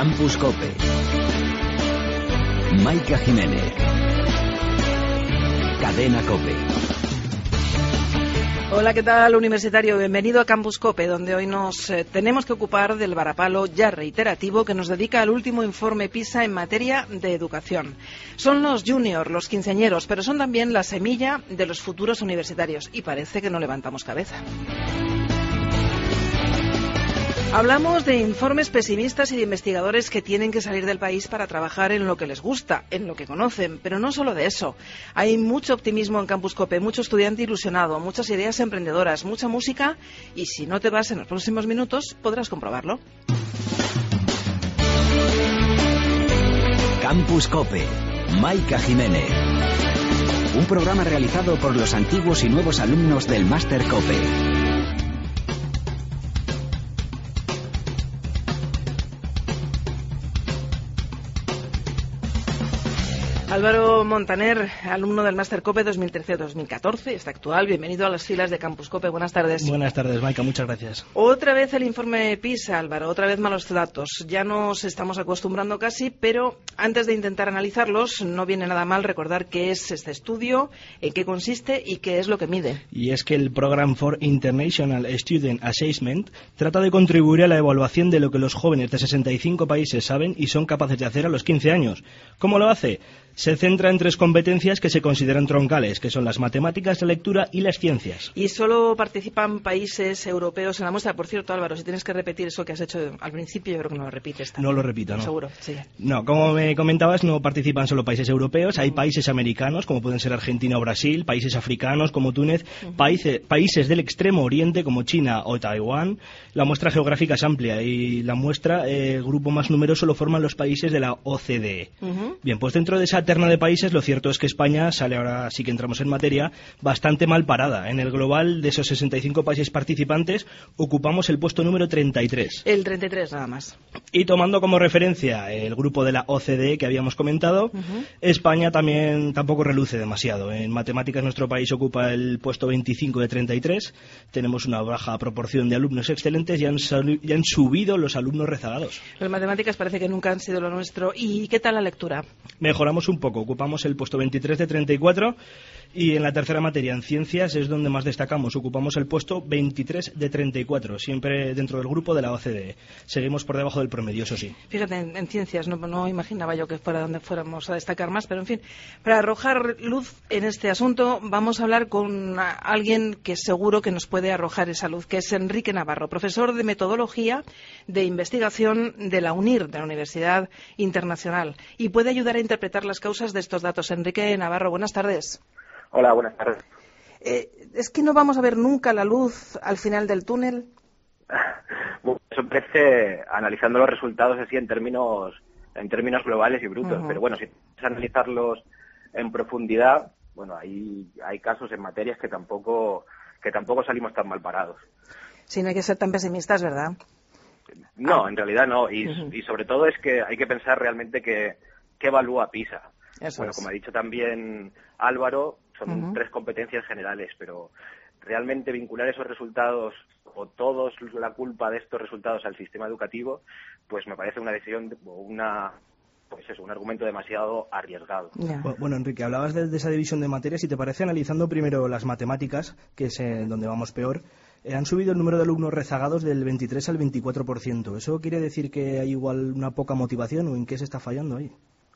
Campus Cope. Maika Jiménez. Cadena Cope. Hola, ¿qué tal, universitario? Bienvenido a Campus Cope, donde hoy nos tenemos que ocupar del varapalo ya reiterativo que nos dedica al último informe PISA en materia de educación. Son los juniors, los quinceañeros, pero son también la semilla de los futuros universitarios y parece que no levantamos cabeza. Hablamos de informes pesimistas y de investigadores que tienen que salir del país para trabajar en lo que les gusta, en lo que conocen, pero no solo de eso. Hay mucho optimismo en Campus Cope, mucho estudiante ilusionado, muchas ideas emprendedoras, mucha música y si no te vas en los próximos minutos podrás comprobarlo. Campus Cope, Maika Jiménez. Un programa realizado por los antiguos y nuevos alumnos del Máster Cope. Álvaro Montaner, alumno del Máster Cope 2013-2014, está actual. Bienvenido a las filas de Campus Cope. Buenas tardes. Buenas tardes, Maika. Muchas gracias. Otra vez el informe PISA, Álvaro. Otra vez malos datos. Ya nos estamos acostumbrando casi, pero antes de intentar analizarlos, no viene nada mal recordar qué es este estudio, en qué consiste y qué es lo que mide. Y es que el Program for International Student Assessment trata de contribuir a la evaluación de lo que los jóvenes de 65 países saben y son capaces de hacer a los 15 años. ¿Cómo lo hace? Se centra en 3 competencias que se consideran troncales, que son las matemáticas, la lectura y las ciencias. ¿Y solo participan países europeos en la muestra? Por cierto, Álvaro, si tienes que repetir eso que has hecho al principio, yo creo que no lo repites también. No lo repito, ¿no? Seguro, sí. No, como me comentabas, no participan solo países europeos, hay países americanos, como pueden ser Argentina o Brasil, países africanos, como Túnez, países del extremo oriente, como China o Taiwán. La muestra geográfica es amplia y la muestra, el grupo más numeroso lo forman los países de la OCDE. Bien, pues dentro de esa terna de países, lo cierto es que España sale, ahora sí que entramos en materia, bastante mal parada. En el global de esos 65 países participantes ocupamos el puesto número 33. El 33 nada más. Y tomando como referencia el grupo de la OCDE que habíamos comentado, España también tampoco reluce demasiado. En matemáticas nuestro país ocupa el puesto 25 de 33. Tenemos una baja proporción de alumnos excelentes y han subido los alumnos rezagados. Las matemáticas parece que nunca han sido lo nuestro. ¿Y qué tal la lectura? Mejoramos un poco. Ocupamos el puesto 23 de 34 y en la tercera materia, en ciencias, es donde más destacamos. Ocupamos el puesto 23 de 34, siempre dentro del grupo de la OCDE. Seguimos por debajo del promedio, eso sí. Fíjate, en ciencias no imaginaba yo que fuera donde fuéramos a destacar más, pero en fin, para arrojar luz en este asunto vamos a hablar con alguien que seguro que nos puede arrojar esa luz, que es Enrique Navarro, profesor de Metodología de Investigación de la UNIR, de la Universidad Internacional, y puede ayudar a interpretar las causas de estos datos. Enrique Navarro, buenas tardes. Hola, buenas tardes. ¿Es que no vamos a ver nunca la luz al final del túnel? Bueno, eso parece, analizando los resultados así en términos globales y brutos, pero bueno, si analizarlos en profundidad, bueno, hay casos en materias que tampoco salimos tan mal parados. Sí, no hay que ser tan pesimistas, ¿verdad? No, en realidad no, y sobre todo es que hay que pensar realmente qué evalúa PISA. Eso bueno, es. como ha dicho también Álvaro, son 3 competencias generales, pero realmente vincular esos resultados o todos la culpa de estos resultados al sistema educativo, pues me parece una decisión o un argumento demasiado arriesgado. Yeah. Bueno, Enrique, hablabas de esa división de materias y te parece, analizando primero las matemáticas, que es donde vamos peor, han subido el número de alumnos rezagados del 23 al 24%. ¿Eso quiere decir que hay igual una poca motivación o en qué se está fallando ahí?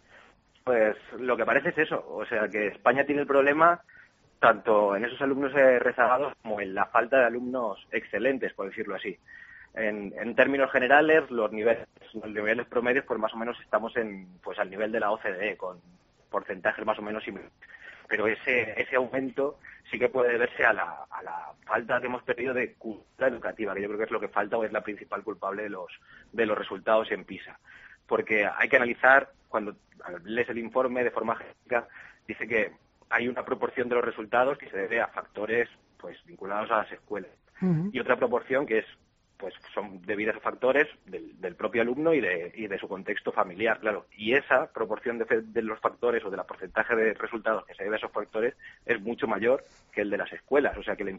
Pues lo que parece es eso, o sea que España tiene el problema tanto en esos alumnos rezagados como en la falta de alumnos excelentes, por decirlo así. En términos generales, los niveles promedios, pues más o menos estamos al nivel de la OCDE, con porcentajes más o menos similares. Pero ese aumento sí que puede deberse a la falta que hemos tenido de cultura educativa, que yo creo que es lo que falta o es la principal culpable de los resultados en PISA. Porque hay que analizar, cuando lees el informe de forma genérica, dice que hay una proporción de los resultados que se debe a factores pues vinculados a las escuelas y otra proporción que son debidas a factores del propio alumno y de su contexto familiar, claro. Y esa proporción de los factores o del porcentaje de resultados que se debe a esos factores es mucho mayor que el de las escuelas. O sea que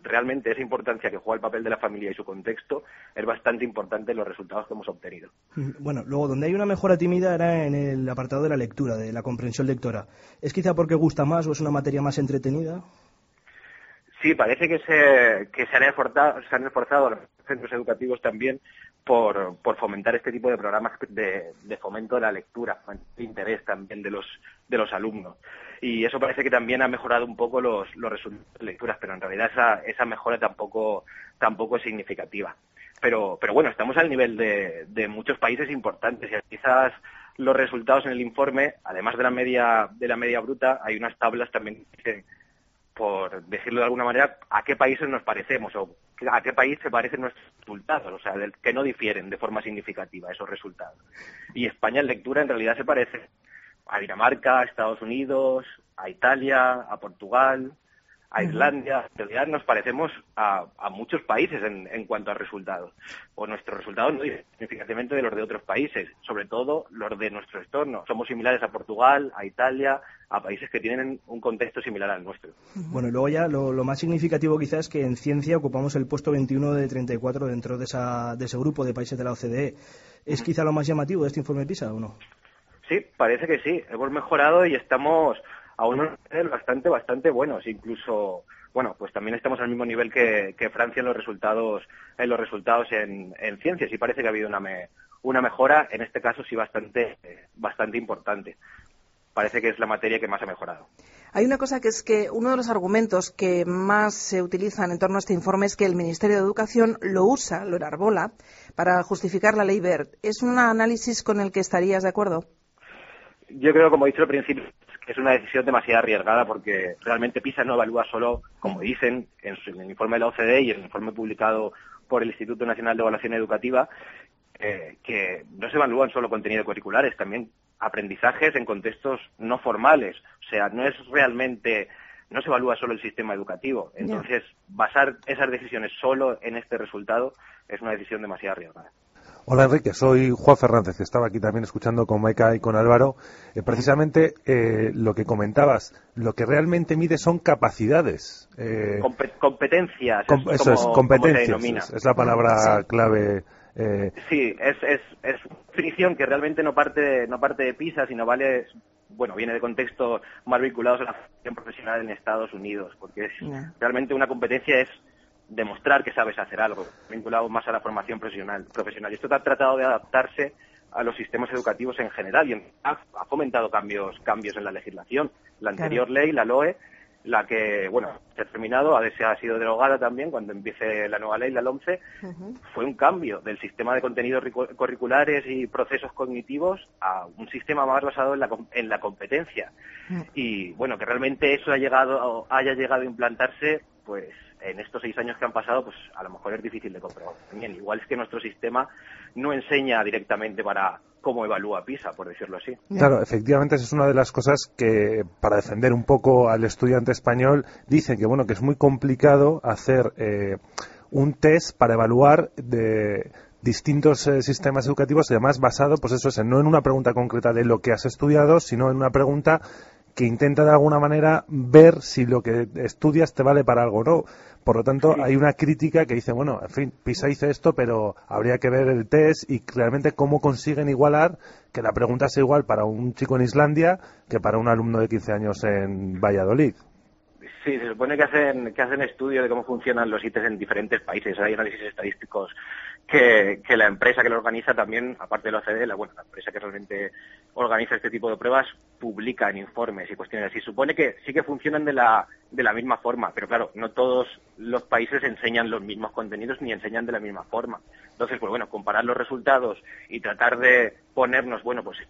realmente esa importancia que juega el papel de la familia y su contexto es bastante importante en los resultados que hemos obtenido. Bueno, luego donde hay una mejora tímida era en el apartado de la lectura, de la comprensión lectora. ¿Es quizá porque gusta más o es una materia más entretenida? Sí, parece que se han esforzado los centros educativos también por fomentar este tipo de programas de fomento de la lectura, de interés también de los alumnos. Y eso parece que también ha mejorado un poco los resultados de lecturas, pero en realidad esa mejora tampoco es significativa. Pero bueno, estamos al nivel de muchos países importantes y quizás los resultados en el informe, además de la media bruta, hay unas tablas también que, por decirlo de alguna manera, a qué países nos parecemos o a qué país se parecen nuestros resultados, o sea, que no difieren de forma significativa esos resultados. Y España en lectura en realidad se parece a Dinamarca, a Estados Unidos, a Italia, a Portugal, a Islandia. En realidad nos parecemos a muchos países en cuanto a resultados. O nuestros resultados no difieren significativamente de los de otros países, sobre todo los de nuestro entorno. Somos similares a Portugal, a Italia, a países que tienen un contexto similar al nuestro. Bueno, y luego ya lo más significativo quizás es que en ciencia ocupamos el puesto 21 de 34 dentro de ese grupo de países de la OCDE. ¿Es quizá lo más llamativo de este informe PISA o no? Sí, parece que sí. Hemos mejorado y estamos a unos niveles bastante buenos. Incluso, bueno, pues también estamos al mismo nivel que Francia en los resultados en ciencias, y parece que ha habido una mejora, en este caso sí bastante importante. Parece que es la materia que más ha mejorado. Hay una cosa que es que uno de los argumentos que más se utilizan en torno a este informe es que el Ministerio de Educación lo enarbola para justificar la ley Wert. ¿Es un análisis con el que estarías de acuerdo? Yo creo, como he dicho al principio, que es una decisión demasiado arriesgada porque realmente PISA no evalúa solo, como dicen en el informe de la OCDE y en el informe publicado por el Instituto Nacional de Evaluación Educativa, que no se evalúan solo contenidos curriculares, también aprendizajes en contextos no formales. O sea, no se evalúa solo el sistema educativo. Entonces, basar esas decisiones solo en este resultado es una decisión demasiado arriesgada. Hola Enrique, soy Juan Fernández, que estaba aquí también escuchando con Maika y con Álvaro. Precisamente lo que comentabas, lo que realmente mide son capacidades. Competencias. Competencias, como se denomina. Es la palabra clave. Sí, es una definición que realmente no parte de PISA, sino viene de contextos más vinculados a la formación profesional en Estados Unidos, porque realmente una competencia es demostrar que sabes hacer algo, vinculado más a la formación profesional. Y esto ha tratado de adaptarse a los sistemas educativos en general y ha fomentado cambios en la legislación. La anterior ley, la LOE, la que, se ha terminado, ha sido derogada también cuando empiece la nueva ley, la LOMCE, fue un cambio del sistema de contenidos curriculares y procesos cognitivos a un sistema más basado en la competencia. Y, que realmente eso haya llegado a implantarse, pues en estos 6 años que han pasado, pues a lo mejor es difícil de comprobar. También, igual es que nuestro sistema no enseña directamente para cómo evalúa PISA, por decirlo así. Claro, efectivamente, esa es una de las cosas que, para defender un poco al estudiante español, dicen que es muy complicado hacer un test para evaluar de distintos sistemas educativos, y además basado, no en una pregunta concreta de lo que has estudiado, sino en una pregunta que intenta de alguna manera ver si lo que estudias te vale para algo o no. Por lo tanto, hay una crítica que dice, en fin, PISA dice esto, pero habría que ver el test y realmente cómo consiguen igualar que la pregunta sea igual para un chico en Islandia que para un alumno de 15 años en Valladolid. Sí, se supone que hacen estudio de cómo funcionan los ITES en diferentes países. Hay análisis estadísticos que la empresa que lo organiza también, aparte de la OCDE, la empresa que realmente organiza este tipo de pruebas, publica en informes y cuestiones así. Supone que sí que funcionan de la misma forma, pero claro, no todos los países enseñan los mismos contenidos ni enseñan de la misma forma. Entonces, comparar los resultados y tratar de ponernos,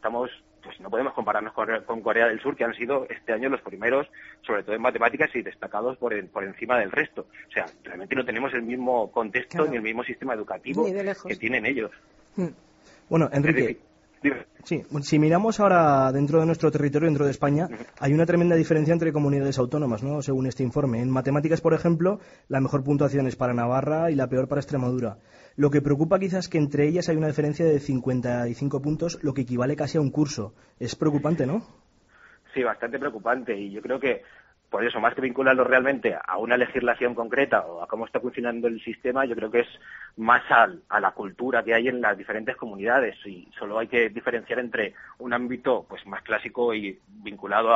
no podemos compararnos con Corea del Sur, que han sido este año los primeros, sobre todo en matemáticas, y destacados por encima del resto. O sea, realmente no tenemos el mismo contexto ni el mismo sistema educativo que tienen ellos. Bueno, Enrique, sí, si miramos ahora dentro de nuestro territorio, dentro de España, hay una tremenda diferencia entre comunidades autónomas, ¿no? Según este informe. En matemáticas, por ejemplo, la mejor puntuación es para Navarra y la peor para Extremadura. Lo que preocupa quizás es que entre ellas hay una diferencia de 55 puntos, lo que equivale casi a un curso. Es preocupante, ¿no? Sí, bastante preocupante, y yo creo que por eso, más que vincularlo realmente a una legislación concreta o a cómo está funcionando el sistema, yo creo que es más a la cultura que hay en las diferentes comunidades, y solo hay que diferenciar entre un ámbito pues más clásico y vinculado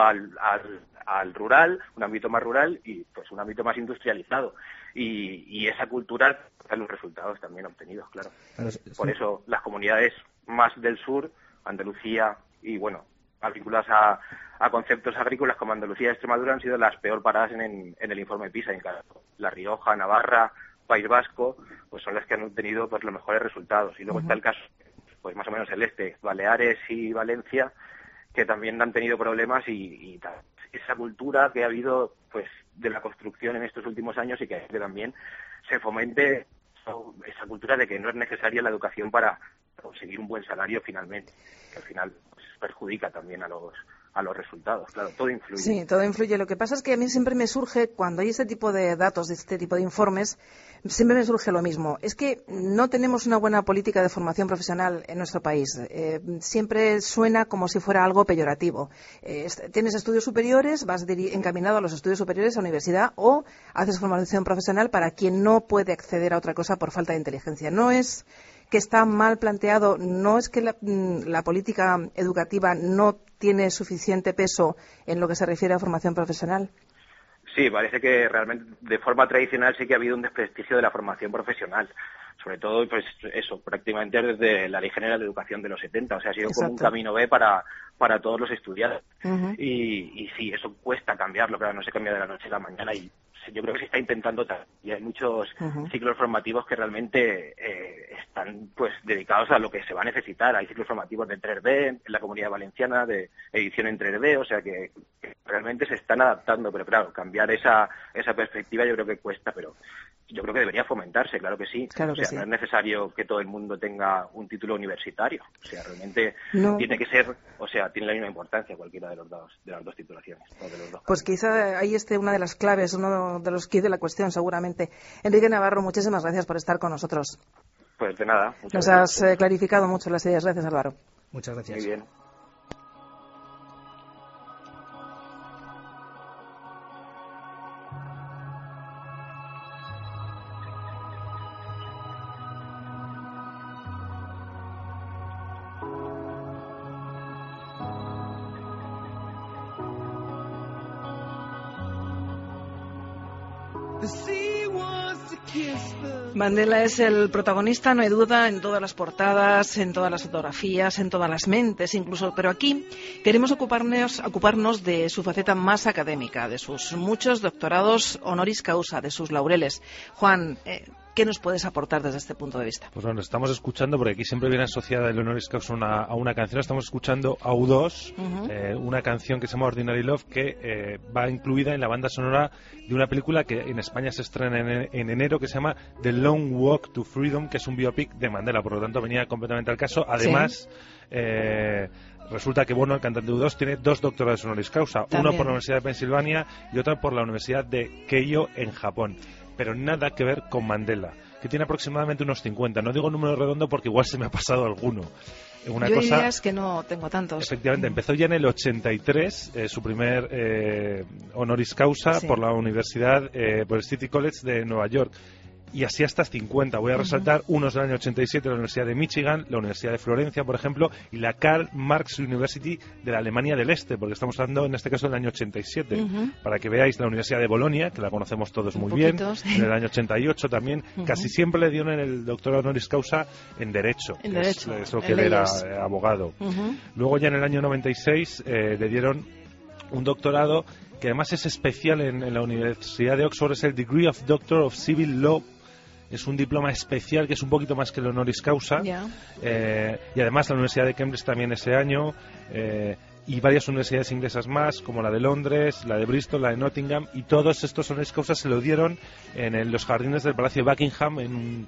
al rural, un ámbito más rural y pues un ámbito más industrializado, y esa cultura da los resultados también obtenidos, claro. Por eso las comunidades más del sur, Andalucía y bueno, vinculadas a conceptos agrícolas como Andalucía y Extremadura, han sido las peor paradas en el informe PISA. En caso, La Rioja, Navarra, País Vasco, pues son las que han obtenido pues los mejores resultados. Y luego está el caso, pues más o menos el este, Baleares y Valencia, que también han tenido problemas y esa cultura que ha habido pues de la construcción en estos últimos años, y que también se fomente esa cultura de que no es necesaria la educación para conseguir un buen salario finalmente, que al final pues, perjudica también a los resultados. Claro, todo influye. Sí, todo influye. Lo que pasa es que a mí siempre me surge, cuando hay este tipo de datos, este tipo de informes, siempre me surge lo mismo. Es que no tenemos una buena política de formación profesional en nuestro país. Siempre suena como si fuera algo peyorativo. Tienes estudios superiores, vas encaminado a los estudios superiores, a la universidad, o haces formación profesional para quien no puede acceder a otra cosa por falta de inteligencia. No es que está mal planteado, no es que la política educativa no tiene suficiente peso en lo que se refiere a formación profesional. Sí, parece que realmente de forma tradicional sí que ha habido un desprestigio de la formación profesional, sobre todo pues eso, prácticamente desde la Ley General de Educación de los 70, o sea, ha sido como un camino B para todos los estudiantes. Y sí, eso cuesta cambiarlo, claro, no se cambia de la noche a la mañana, y yo creo que se está intentando y hay muchos ciclos formativos que realmente están pues dedicados a lo que se va a necesitar. Hay ciclos formativos de 3D en la Comunidad Valenciana, de edición en 3D, o sea que realmente se están adaptando, pero claro, cambiar esa perspectiva yo creo que cuesta, pero yo creo que debería fomentarse, claro que sí. Claro que o sea, sí. No es necesario que todo el mundo tenga un título universitario, o sea, realmente tiene que ser, o sea, tiene la misma importancia cualquiera de las dos titulaciones, o de los dos. Pues quizá ahí esté una de las claves, uno de los kits de la cuestión, seguramente. Enrique Navarro, muchísimas gracias por estar con nosotros. Pues de nada. Nos has clarificado mucho las ideas. Gracias, Álvaro. Muchas gracias. Muy bien. Mandela es el protagonista, no hay duda, en todas las portadas, en todas las fotografías, en todas las mentes incluso, pero aquí queremos ocuparnos de su faceta más académica, de sus muchos doctorados honoris causa, de sus laureles. Juan, ¿qué nos puedes aportar desde este punto de vista? Pues bueno, estamos escuchando, porque aquí siempre viene asociada el honoris causa a una canción, estamos escuchando a U2, una canción que se llama Ordinary Love, que va incluida en la banda sonora de una película que en España se estrena en enero, que se llama The Long Walk to Freedom, que es un biopic de Mandela, por lo tanto venía completamente al caso. Además, resulta que el cantante U2 tiene 2 doctorados honoris causa, uno por la Universidad de Pensilvania y otro por la Universidad de Keio en Japón. Pero nada que ver con Mandela, que tiene aproximadamente unos 50. No digo número redondo porque igual se me ha pasado alguno. Yo diría es que no tengo tantos. Efectivamente, empezó ya en el 83 su primer honoris causa por la Universidad, por el City College de Nueva York. Y así hasta 50. Voy a resaltar unos del año 87 de la Universidad de Michigan, la Universidad de Florencia, por ejemplo, y la Karl Marx University de la Alemania del Este, porque estamos hablando en este caso del año 87. Para que veáis, la Universidad de Bolonia, que la conocemos todos muy bien, en el año 88 también, casi siempre le dieron el doctorado honoris causa en Derecho, es lo que él era abogado. Luego ya en el año 96 le dieron un doctorado que además es especial en la Universidad de Oxford, es el Degree of Doctor of Civil Law. Es un diploma especial que es un poquito más que el honoris causa. Y además la Universidad de Cambridge también ese año, y varias universidades inglesas más, como la de Londres, la de Bristol, la de Nottingham, y todos estos honoris causa se lo dieron en los jardines del Palacio de Buckingham,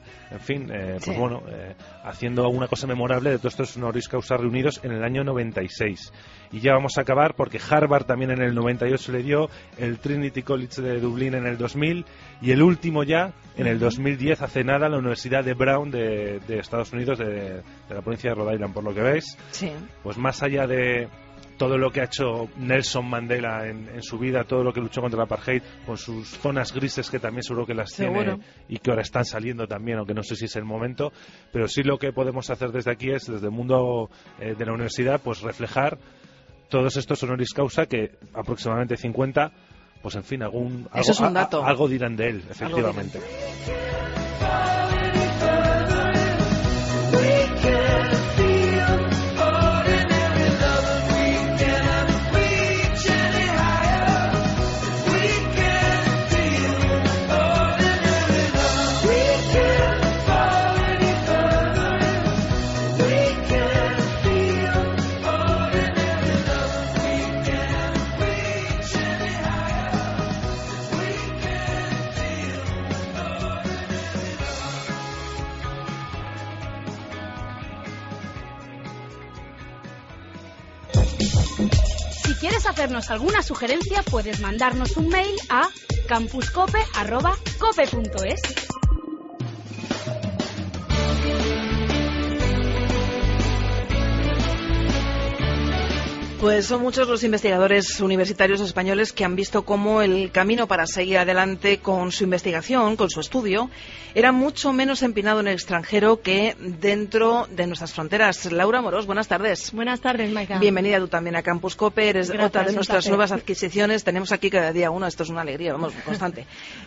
haciendo una cosa memorable de todos estos honoris causa reunidos en el año 96. Y ya vamos a acabar porque Harvard también en el 98 le dio, el Trinity College de Dublín en el 2000, y el último ya en el 2010, hace nada, la Universidad de Brown de Estados Unidos, de la provincia de Rhode Island, por lo que veis. Pues más allá de todo lo que ha hecho Nelson Mandela en su vida, todo lo que luchó contra el apartheid, con sus zonas grises que también seguro que las tiene y que ahora están saliendo también, aunque no sé si es el momento, pero sí lo que podemos hacer desde aquí es, desde el mundo de la universidad, pues reflejar todos estos honoris causa, que aproximadamente 50, pues en fin, algo dirán de él, efectivamente. Si quieres hacernos alguna sugerencia, puedes mandarnos un mail a campuscope@cope.es. Pues son muchos los investigadores universitarios españoles que han visto cómo el camino para seguir adelante con su investigación, con su estudio, era mucho menos empinado en el extranjero que dentro de nuestras fronteras. Laura Amorós, buenas tardes. Buenas tardes, Maika. Bienvenida tú también a Campus Cope. Eres otra de nuestras nuevas adquisiciones. Tenemos aquí cada día uno. Esto es una alegría, vamos, constante.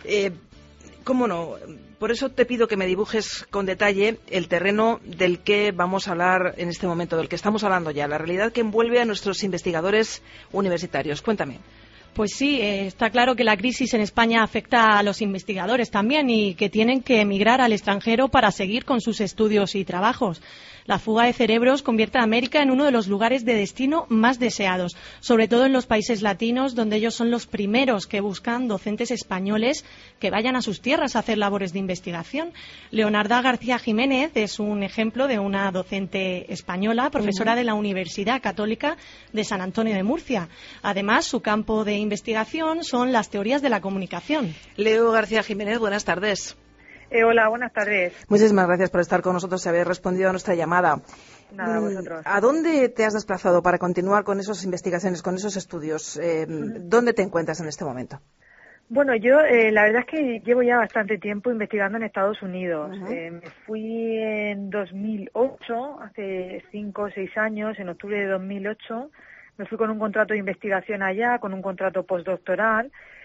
¿Cómo no? Por eso te pido que me dibujes con detalle el terreno del que vamos a hablar en este momento, del que estamos hablando ya, la realidad que envuelve a nuestros investigadores universitarios. Cuéntame. Pues sí, está claro que la crisis en España afecta a los investigadores también y que tienen que emigrar al extranjero para seguir con sus estudios y trabajos. La fuga de cerebros convierte a América en uno de los lugares de destino más deseados, sobre todo en los países latinos, donde ellos son los primeros que buscan docentes españoles que vayan a sus tierras a hacer labores de investigación. Leonarda García Jiménez es un ejemplo de una docente española, profesora de la Universidad Católica de San Antonio de Murcia. Además, su campo de investigación son las teorías de la comunicación. Leo García Jiménez, buenas tardes. Hola, buenas tardes. Muchísimas gracias por estar con nosotros y haber respondido a nuestra llamada. Nada, vosotros. ¿A dónde te has desplazado para continuar con esas investigaciones, con esos estudios? ¿Dónde te encuentras en este momento? Bueno, yo la verdad es que llevo ya bastante tiempo investigando en Estados Unidos. Me fui en 2008, hace 5 o 6 años, en octubre de 2008. Me fui con un contrato de investigación allá, con un contrato postdoctoral.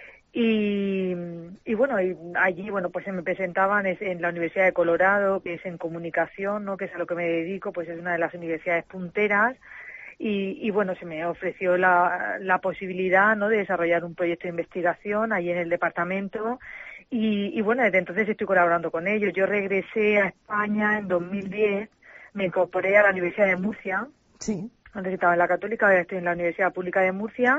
Y bueno, y allí pues se me presentaban en la Universidad de Colorado, que es en comunicación, ¿no? Que es a lo que me dedico, pues es una de las universidades punteras. Y bueno, se me ofreció la posibilidad, ¿no?, de desarrollar un proyecto de investigación allí en el departamento. Y bueno, desde entonces estoy colaborando con ellos. Yo regresé a España en 2010, me incorporé a la Universidad de Murcia. Sí. Antes estaba en la Católica, ahora estoy en la Universidad Pública de Murcia.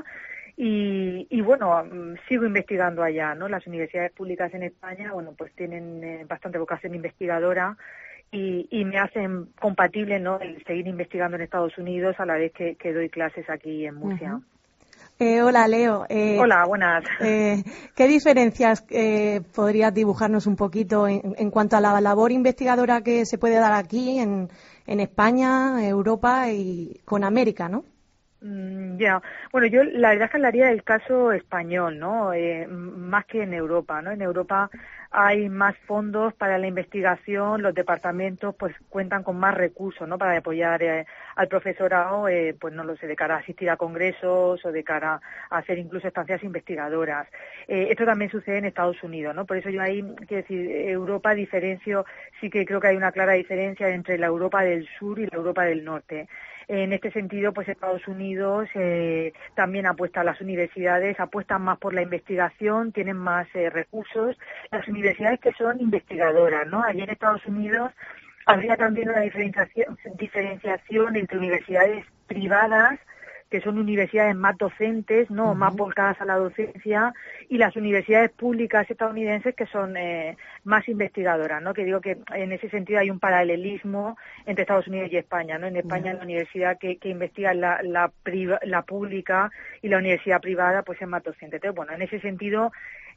Y bueno, sigo investigando allá, ¿no? Las universidades públicas en España, bueno, pues tienen bastante vocación investigadora y me hacen compatible, ¿no?, el seguir investigando en Estados Unidos a la vez que doy clases aquí en Murcia. Hola, Leo. Hola, buenas. ¿Qué diferencias podrías dibujarnos un poquito en cuanto a la labor investigadora que se puede dar aquí en España, Europa y con América, ¿no? Ya, bueno, yo la verdad es que hablaría del caso español, ¿no? Más que en Europa, ¿no? En Europa hay más fondos para la investigación, los departamentos pues cuentan con más recursos, ¿no?, para apoyar al profesorado, pues no lo sé, de cara a asistir a congresos o de cara a hacer incluso estancias investigadoras. Esto también sucede en Estados Unidos, ¿no? Por eso yo ahí, quiero decir, Europa sí que creo que hay una clara diferencia entre la Europa del sur y la Europa del norte. En este sentido, pues Estados Unidos también las universidades apuestan más por la investigación, tienen más recursos. Las universidades que son investigadoras, ¿no? Allí en Estados Unidos habría también una diferenciación entre universidades privadas, que son universidades más docentes, ¿no?, más volcadas a la docencia, y las universidades públicas estadounidenses que son más investigadoras, ¿no? Que digo que en ese sentido hay un paralelismo entre Estados Unidos y España, ¿no? En España la universidad que investiga la pública y la universidad privada pues es más docente. Entonces, bueno, en ese sentido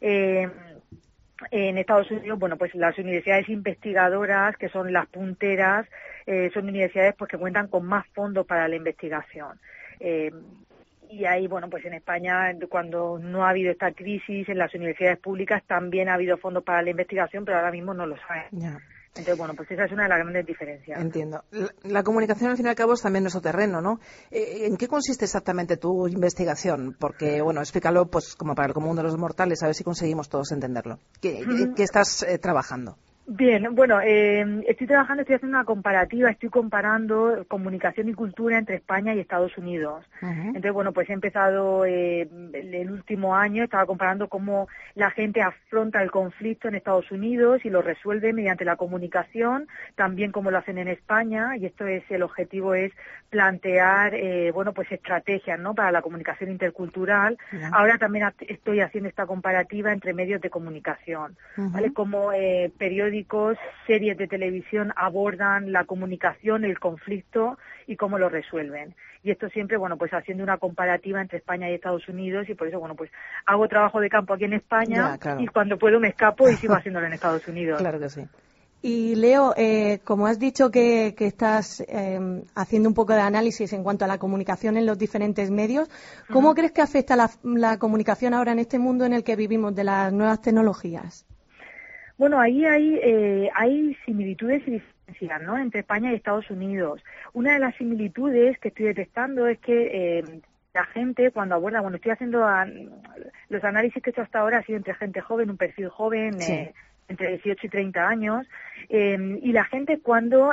en Estados Unidos, bueno, pues las universidades investigadoras, que son las punteras, son universidades pues que cuentan con más fondos para la investigación. Y ahí, bueno, pues en España, cuando no ha habido esta crisis, en las universidades públicas también ha habido fondos para la investigación, pero ahora mismo no los hay. Ya. Entonces, bueno, pues esa es una de las grandes diferencias. Entiendo. La comunicación, al fin y al cabo, es también nuestro terreno, ¿no? ¿En qué consiste exactamente tu investigación? Porque, bueno, explícalo pues como para el común de los mortales, a ver si conseguimos todos entenderlo. ¿Qué estás trabajando? Bien, bueno, estoy haciendo una comparativa, estoy comparando comunicación y cultura entre España y Estados Unidos. Entonces, bueno, pues he empezado el último año, estaba comparando cómo la gente afronta el conflicto en Estados Unidos y lo resuelve mediante la comunicación, también como lo hacen en España, y el objetivo es plantear, bueno, pues estrategias, ¿no?, para la comunicación intercultural. Ahora también estoy haciendo esta comparativa entre medios de comunicación, ¿vale? Como periódicos, series de televisión abordan la comunicación, el conflicto y cómo lo resuelven. Y esto siempre, bueno, pues haciendo una comparativa entre España y Estados Unidos, y por eso, bueno, pues hago trabajo de campo aquí en España, y cuando puedo me escapo y sigo haciéndolo en Estados Unidos. Claro que sí. Y Leo, como has dicho que estás haciendo un poco de análisis en cuanto a la comunicación en los diferentes medios, ¿cómo crees que afecta la comunicación ahora en este mundo en el que vivimos de las nuevas tecnologías? Bueno, ahí hay similitudes y diferencias, ¿no?, entre España y Estados Unidos. Una de las similitudes que estoy detectando es que la gente cuando aborda, bueno, estoy haciendo los análisis que he hecho hasta ahora ha sido entre gente joven, un perfil joven, entre 18 y 30 años, y la gente cuando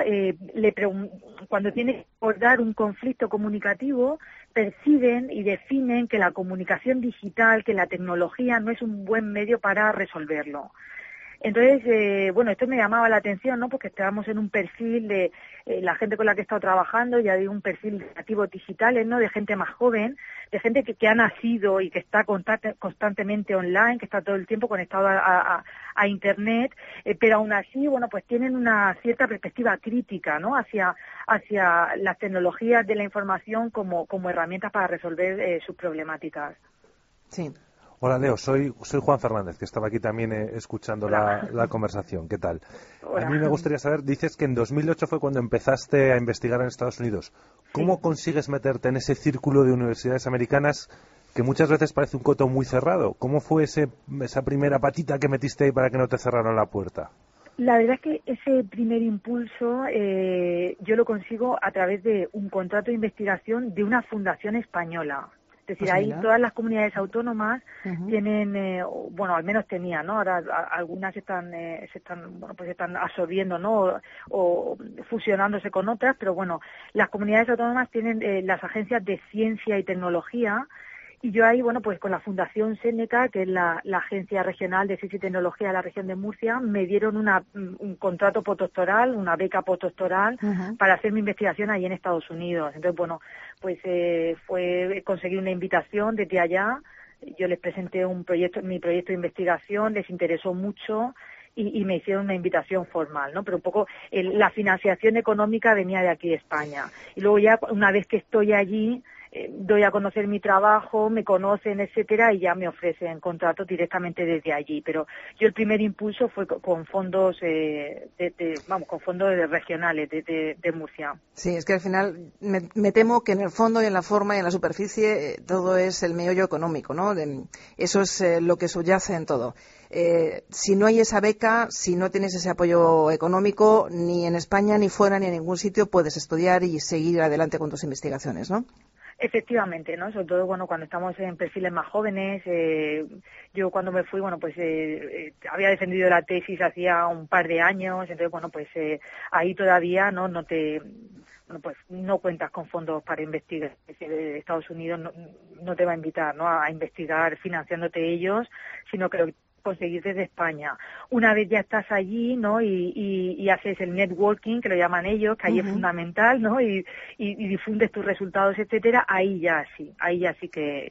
tiene que abordar un conflicto comunicativo, perciben y definen que la comunicación digital, que la tecnología no es un buen medio para resolverlo. Entonces, bueno, esto me llamaba la atención, ¿no?, porque estábamos en un perfil de la gente con la que he estado trabajando, ya de un perfil de nativos digitales, ¿no?, de gente más joven, de gente que ha nacido y que está constantemente online, que está todo el tiempo conectado a Internet, pero aún así, bueno, pues tienen una cierta perspectiva crítica, ¿no?, hacia las tecnologías de la información como herramientas para resolver sus problemáticas. Sí. Hola Leo, soy Juan Fernández, que estaba aquí también escuchando la conversación. ¿Qué tal? Hola. A mí me gustaría saber, dices que en 2008 fue cuando empezaste a investigar en Estados Unidos. ¿Cómo consigues meterte en ese círculo de universidades americanas que muchas veces parece un coto muy cerrado? ¿Cómo fue esa primera patita que metiste ahí para que no te cerraran la puerta? La verdad es que ese primer impulso yo lo consigo a través de un contrato de investigación de una fundación española. Es decir, ahí todas las comunidades autónomas tienen, bueno, al menos tenían, ¿no? Ahora algunas están absorbiendo, ¿no? O fusionándose con otras, pero bueno, las comunidades autónomas tienen las agencias de ciencia y tecnología. Y yo ahí, bueno, pues con la Fundación Seneca, que es la agencia regional de ciencia y tecnología de la región de Murcia, me dieron un contrato postdoctoral, una beca postdoctoral para hacer mi investigación allí en Estados Unidos. Entonces, bueno, pues conseguí una invitación desde allá. Yo les presenté mi proyecto de investigación, les interesó mucho y me hicieron una invitación formal, ¿no? Pero un poco la financiación económica venía de aquí de España. Y luego ya, una vez que estoy allí, doy a conocer mi trabajo, me conocen, etcétera, y ya me ofrecen contratos directamente desde allí. Pero yo el primer impulso fue con fondos, con fondos regionales de Murcia. Sí, es que al final me temo que en el fondo y en la forma y en la superficie todo es el meollo económico, ¿no? Eso es lo que subyace en todo. Si no hay esa beca, si no tienes ese apoyo económico, ni en España, ni fuera, ni en ningún sitio puedes estudiar y seguir adelante con tus investigaciones, ¿no? Efectivamente, ¿no? Sobre todo, bueno, cuando estamos en perfiles más jóvenes, yo cuando me fui, bueno, pues había defendido la tesis hacía un par de años, entonces, bueno, pues ahí todavía no cuentas con fondos para investigar. Estados Unidos no te va a invitar, ¿no?, a investigar financiándote ellos, sino que lo conseguir desde España. Una vez ya estás allí, ¿no?, y haces el networking, que lo llaman ellos, que ahí es fundamental, ¿no?, y difundes tus resultados, etcétera, ahí ya sí que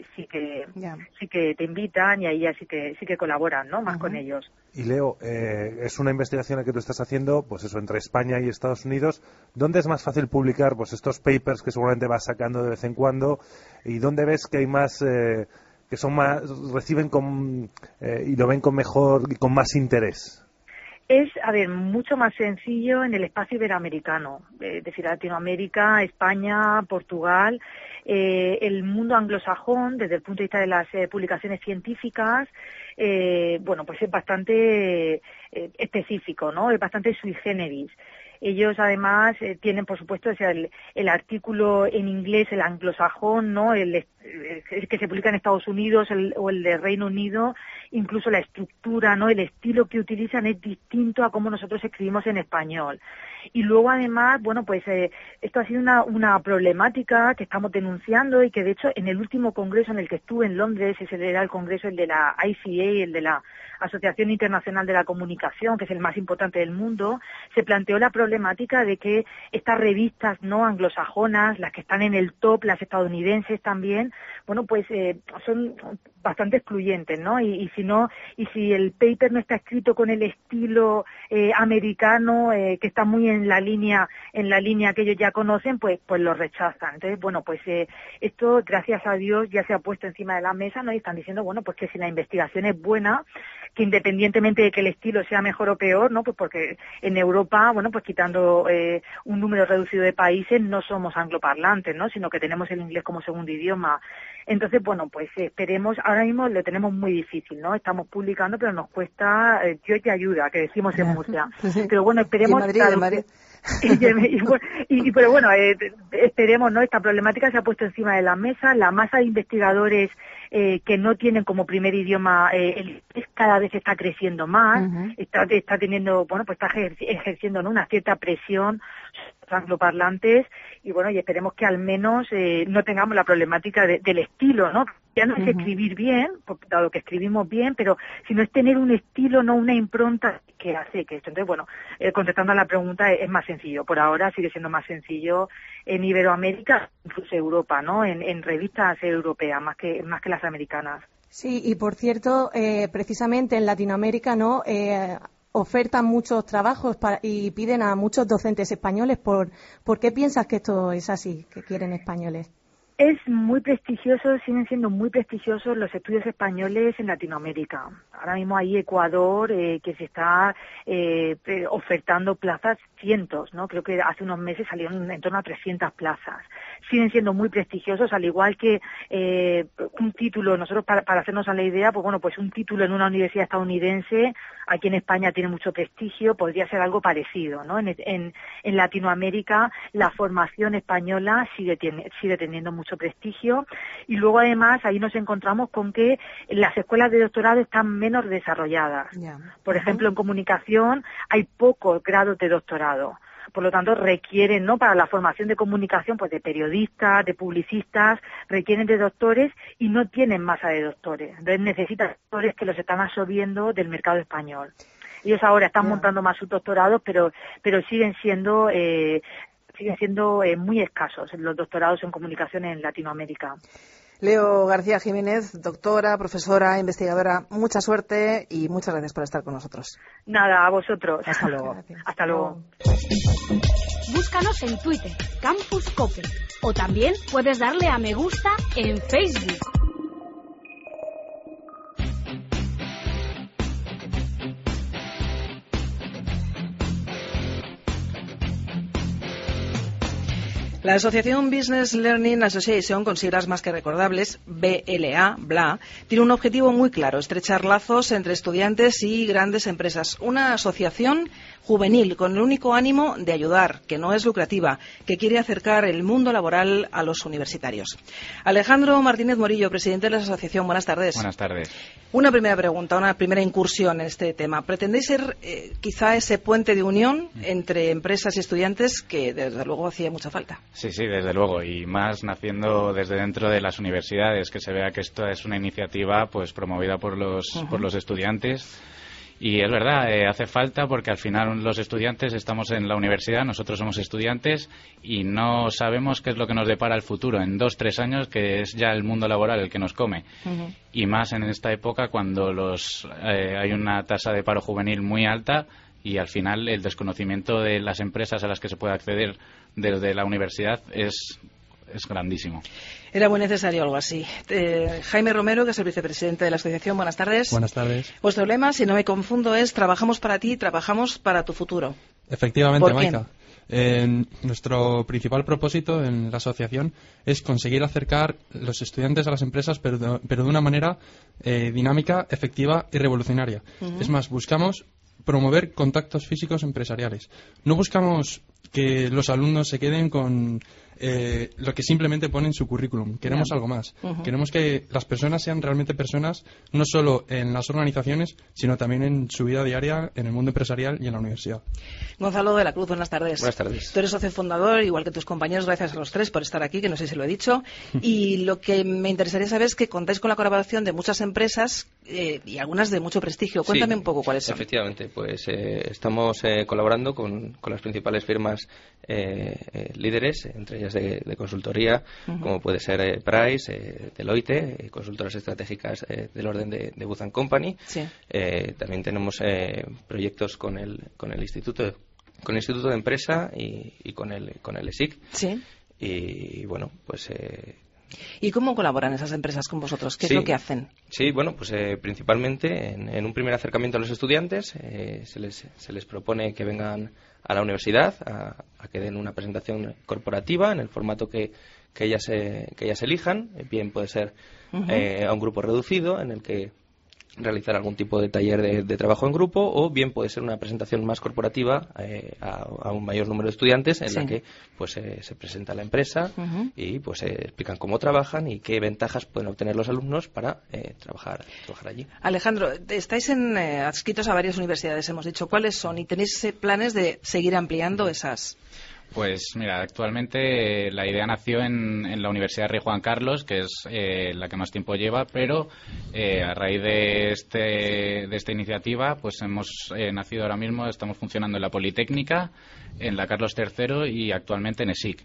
te invitan, y ahí ya sí que colaboran, ¿no?, más con ellos. Y Leo, es una investigación que tú estás haciendo, pues eso, entre España y Estados Unidos. ¿Dónde es más fácil publicar, pues, estos papers que seguramente vas sacando de vez en cuando? ¿Y dónde ves que hay más que son más, reciben y lo ven con mejor y con más interés? Es, a ver, mucho más sencillo en el espacio iberoamericano, es decir, Latinoamérica, España, Portugal, el mundo anglosajón, desde el punto de vista de las publicaciones científicas, bueno, pues es bastante específico, ¿no? Es bastante sui generis. Ellos además tienen, por supuesto, o sea, el artículo en inglés, el anglosajón, ¿no? El que se publica en Estados Unidos o el de Reino Unido, incluso la estructura, ¿no? El estilo que utilizan es distinto a cómo nosotros escribimos en español. Y luego además, bueno, pues esto ha sido una problemática que estamos denunciando y que de hecho en el último congreso en el que estuve en Londres, ese era el congreso, el de la ICA, el de la Asociación Internacional de la Comunicación, que es el más importante del mundo, se planteó la problemática de que estas revistas no anglosajonas, las que están en el top, las estadounidenses también, bueno, pues son bastante excluyentes, ¿no? Y si el paper no está escrito con el estilo americano, que está muy en la línea que ellos ya conocen, pues lo rechazan. Entonces, bueno, pues esto, gracias a Dios, ya se ha puesto encima de la mesa, ¿no? Y están diciendo, bueno, pues que si la investigación es buena, que independientemente de que el estilo sea mejor o peor, ¿no? Pues porque en Europa, bueno, pues quitando un número reducido de países, no somos angloparlantes, ¿no? Sino que tenemos el inglés como segundo idioma. Entonces, bueno, pues esperemos, ahora mismo lo tenemos muy difícil, ¿no? Estamos publicando, pero nos cuesta, Dios te ayuda, que decimos en Murcia. Pero bueno, esperemos... En Madrid. Pero bueno, esperemos, ¿no? Esta problemática se ha puesto encima de la mesa. La masa de investigadores que no tienen como primer idioma el inglés cada vez está creciendo más, está teniendo, bueno, pues está ejerciendo, ¿no? Una cierta presión sobre los angloparlantes y bueno, y esperemos que al menos no tengamos la problemática del estilo, ¿no? Ya no es escribir bien, dado que escribimos bien, pero sino es tener un estilo, no una impronta que hace que esto. Entonces, bueno, contestando a la pregunta, es más sencillo. Por ahora sigue siendo más sencillo en Iberoamérica, incluso Europa, ¿no? En revistas europeas, más que las americanas. Sí, y por cierto, precisamente en Latinoamérica, ¿no? Ofertan muchos trabajos y piden a muchos docentes españoles. ¿Por qué piensas que esto es así, que quieren españoles? Es muy prestigioso, siguen siendo muy prestigiosos los estudios españoles en Latinoamérica. Ahora mismo hay Ecuador que se está ofertando plazas cientos, ¿no? Creo que hace unos meses salieron en torno a 300 plazas. Siguen siendo muy prestigiosos, al igual que un título, nosotros para hacernos a la idea, pues bueno, pues un título en una universidad estadounidense, aquí en España tiene mucho prestigio, podría ser algo parecido, ¿no? En Latinoamérica la formación española sigue teniendo mucho prestigio y luego además ahí nos encontramos con que las escuelas de doctorado están menos desarrolladas. Por ejemplo, en comunicación hay pocos grados de doctorado. Por lo tanto, requieren, ¿no? Para la formación de comunicación, pues de periodistas, de publicistas, requieren de doctores y no tienen masa de doctores. Entonces necesitan doctores que los están absorbiendo del mercado español. Ellos ahora están montando más sus doctorados, pero siguen siendo muy escasos los doctorados en comunicación en Latinoamérica. Leo García Jiménez, doctora, profesora, investigadora, mucha suerte y muchas gracias por estar con nosotros. Nada, a vosotros. Hasta luego. Hasta luego. Búscanos en Twitter, Campus Cope, o también puedes darle a me gusta en Facebook. La Asociación Business Learning Association, con siglas más que recordables, BLA, tiene un objetivo muy claro: estrechar lazos entre estudiantes y grandes empresas. Una asociación juvenil con el único ánimo de ayudar, que no es lucrativa, que quiere acercar el mundo laboral a los universitarios. Alejandro Martínez Morillo, presidente de la asociación, buenas tardes. Buenas tardes. Una primera pregunta, una primera incursión en este tema. ¿Pretendéis ser quizá ese puente de unión entre empresas y estudiantes que desde luego hacía mucha falta? Sí, desde luego, y más naciendo desde dentro de las universidades, que se vea que esto es una iniciativa pues promovida por los estudiantes. Y es verdad, hace falta porque al final los estudiantes estamos en la universidad, nosotros somos estudiantes y no sabemos qué es lo que nos depara el futuro en 2-3 años, que es ya el mundo laboral el que nos come. Y más en esta época cuando hay una tasa de paro juvenil muy alta y al final el desconocimiento de las empresas a las que se puede acceder desde la universidad es es grandísimo. Era muy necesario algo así. Jaime Romero, que es el vicepresidente de la asociación, buenas tardes. Buenas tardes. Vuestro lema, si no me confundo, es trabajamos para ti, trabajamos para tu futuro. Efectivamente, Maika. Nuestro principal propósito en la asociación es conseguir acercar los estudiantes a las empresas, pero de una manera dinámica, efectiva y revolucionaria. Es más, buscamos promover contactos físicos empresariales. No buscamos que los alumnos se queden con lo que simplemente ponen en su currículum. Queremos algo más. Queremos que las personas sean realmente personas, no solo en las organizaciones, sino también en su vida diaria, en el mundo empresarial y en la universidad. Gonzalo de la Cruz, buenas tardes. Buenas tardes. Tú eres socio fundador, igual que tus compañeros, gracias a los tres por estar aquí, que no sé si lo he dicho. Y lo que me interesaría saber es que contáis con la colaboración de muchas empresas y algunas de mucho prestigio. Cuéntame un poco cuáles son. Efectivamente, pues estamos colaborando con las principales firmas líderes, entre ellas de consultoría, como puede ser Price, Deloitte, consultoras estratégicas del orden de Booth & Company. Sí. También tenemos proyectos con el Instituto de Empresa y con el ESIC. Sí. Y bueno, pues... ¿Y cómo colaboran esas empresas con vosotros? ¿Qué es lo que hacen? Sí, bueno, pues principalmente en un primer acercamiento a los estudiantes se les propone que vengan a la universidad a que den una presentación corporativa en el formato que ellas elijan. Bien puede ser a un grupo reducido en el que realizar algún tipo de taller de trabajo en grupo, o bien puede ser una presentación más corporativa a un mayor número de estudiantes en la que pues se presenta la empresa y pues explican cómo trabajan y qué ventajas pueden obtener los alumnos para trabajar allí. Alejandro, estáis adscritos a varias universidades, hemos dicho. ¿Cuáles son? ¿Y tenéis planes de seguir ampliando esas? Pues mira, actualmente la idea nació en la Universidad Rey Juan Carlos, que es la que más tiempo lleva, pero a raíz de esta iniciativa pues hemos nacido ahora mismo, estamos funcionando en la Politécnica, en la Carlos III y actualmente en ESIC,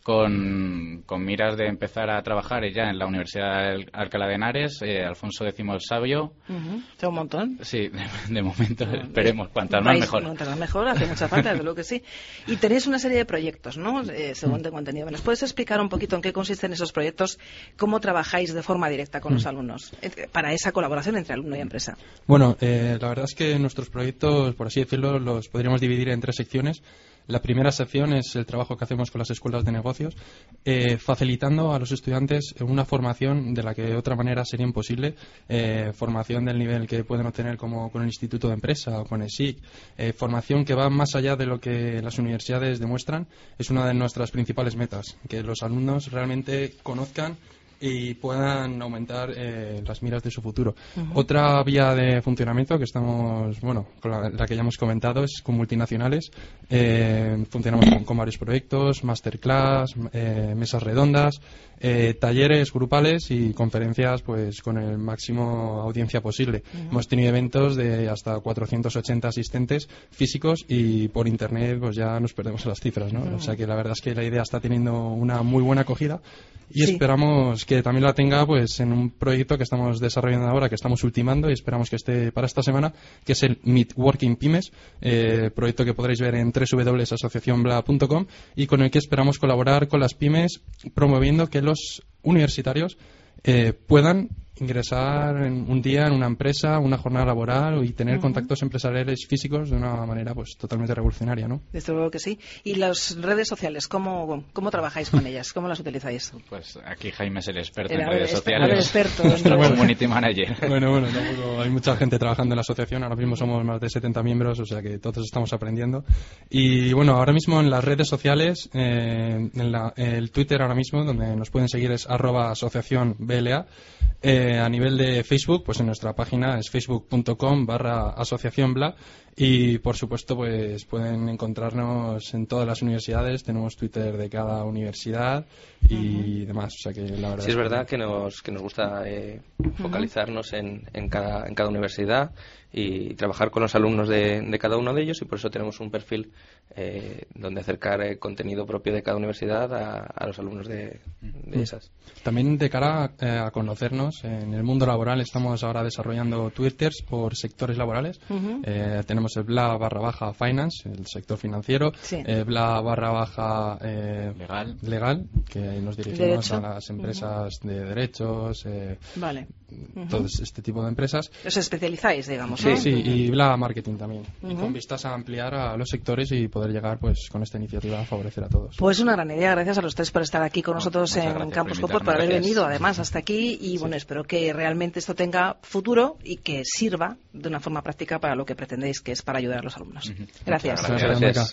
con miras de empezar a trabajar ya en la Universidad de Alcalá de Henares, Alfonso X el Sabio. ¿Te un montón? Sí, de momento esperemos, cuantas más mejor. Cuantas más mejor, hace mucha falta, desde luego que sí. Y tenéis una serie de proyectos, ¿no? Según tengo entendido. ¿Nos puedes explicar un poquito en qué consisten esos proyectos? ¿Cómo trabajáis de forma directa con los alumnos para esa colaboración entre alumno y empresa? Bueno, la verdad es que nuestros proyectos, por así decirlo, los podríamos dividir en 3 secciones. La primera sección es el trabajo que hacemos con las escuelas de negocios, facilitando a los estudiantes una formación de la que de otra manera sería imposible, formación del nivel que pueden obtener como con el Instituto de Empresa o con el SIC, formación que va más allá de lo que las universidades demuestran. Es una de nuestras principales metas, que los alumnos realmente conozcan y puedan aumentar las miras de su futuro. Otra vía de funcionamiento que estamos, con la que ya hemos comentado, es con multinacionales. Funcionamos con varios proyectos, masterclass, mesas redondas, talleres grupales y conferencias pues con el máximo audiencia posible. Hemos tenido eventos de hasta 480 asistentes físicos y por internet pues ya nos perdemos las cifras, ¿no? O sea que la verdad es que la idea está teniendo una muy buena acogida y esperamos que también la tenga pues en un proyecto que estamos desarrollando ahora, que estamos ultimando y esperamos que esté para esta semana, que es el Meet Working Pymes, proyecto que podréis ver en www.asociacionbla.com y con el que esperamos colaborar con las pymes promoviendo que los universitarios puedan ingresar un día en una empresa, una jornada laboral y tener contactos empresariales físicos de una manera pues totalmente revolucionaria, ¿no? Desde luego que sí. ¿Y las redes sociales, cómo trabajáis con ellas? ¿Cómo las utilizáis? Pues aquí Jaime es el experto en redes sociales. El experto. Nuestro community manager. Bueno, tampoco hay mucha gente trabajando en la asociación. Ahora mismo somos más de 70 miembros, o sea que todos estamos aprendiendo. Y bueno, ahora mismo en las redes sociales, el Twitter ahora mismo, donde nos pueden seguir es @asociacionbla. A nivel de Facebook, pues en nuestra página es facebook.com/asociacionbla y por supuesto pues pueden encontrarnos en todas las universidades, tenemos Twitter de cada universidad y demás, o sea que la verdad sí es verdad que nos gusta focalizarnos en cada universidad y trabajar con los alumnos de cada uno de ellos, y por eso tenemos un perfil donde acercar contenido propio de cada universidad a los alumnos de esas. También de cara a conocernos en el mundo laboral, estamos ahora desarrollando Twitters por sectores laborales. Tenemos tenemos el BLA/finance, el sector financiero, Sí. BLA/legal, que ahí nos dirigimos Derecho. a las empresas de derechos, Vale. todo este tipo de empresas. Os especializáis, digamos, Sí, ¿no? sí, y BLA Marketing también. Y Ujú. con vistas a ampliar a los sectores y poder llegar, pues, con esta iniciativa a favorecer a todos. Pues una gran idea. Gracias a los tres por estar aquí con nosotros muchas en gracias Campus por Copos, por haber invitarme. venido Gracias. además hasta aquí. Y bueno, espero que realmente esto tenga futuro y que sirva de una forma práctica para lo que pretendéis, que es para ayudar a los alumnos. Gracias. Gracias.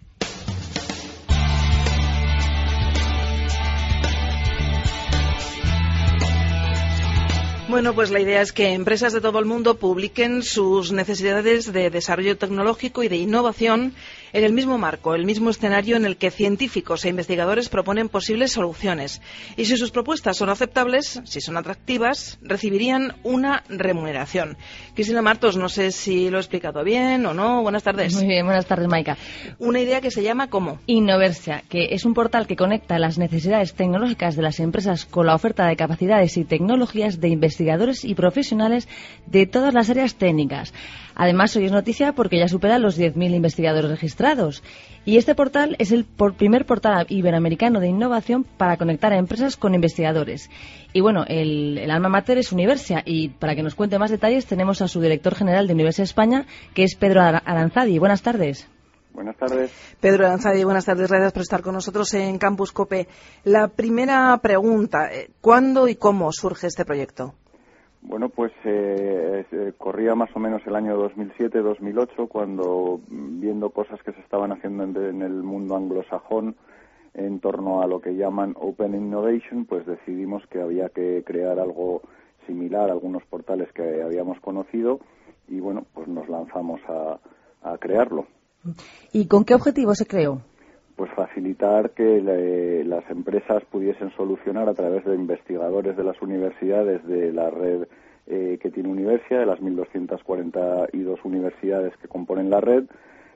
Bueno, pues la idea es que empresas de todo el mundo publiquen sus necesidades de desarrollo tecnológico y de innovación en el mismo marco, el mismo escenario en el que científicos e investigadores proponen posibles soluciones. Y si sus propuestas son aceptables, si son atractivas, recibirían una remuneración. Cristina Martos, no sé si lo he explicado bien o no. Buenas tardes. Muy bien, buenas tardes, Maika. Una idea que se llama ¿cómo? Innoversia, que es un portal que conecta las necesidades tecnológicas de las empresas con la oferta de capacidades y tecnologías de investigadores y profesionales de todas las áreas técnicas. Además, hoy es noticia porque ya supera los 10.000 investigadores registrados. Y este portal es el primer portal iberoamericano de innovación para conectar a empresas con investigadores. Y bueno, el alma mater es Universia. Y para que nos cuente más detalles tenemos a su director general de Universia España, que es Pedro Aranzadi. Buenas tardes. Buenas tardes. Pedro Aranzadi, buenas tardes. Gracias por estar con nosotros en Campus Cope. La primera pregunta, ¿cuándo y cómo surge este proyecto? Bueno, pues corría más o menos el año 2007-2008, cuando, viendo cosas que se estaban haciendo en el mundo anglosajón en torno a lo que llaman Open Innovation, pues decidimos que había que crear algo similar a algunos portales que habíamos conocido y, bueno, pues nos lanzamos a crearlo. ¿Y con qué objetivo se creó? Pues facilitar que las empresas pudiesen solucionar a través de investigadores de las universidades de la red que tiene Universia, de las 1.242 universidades que componen la red,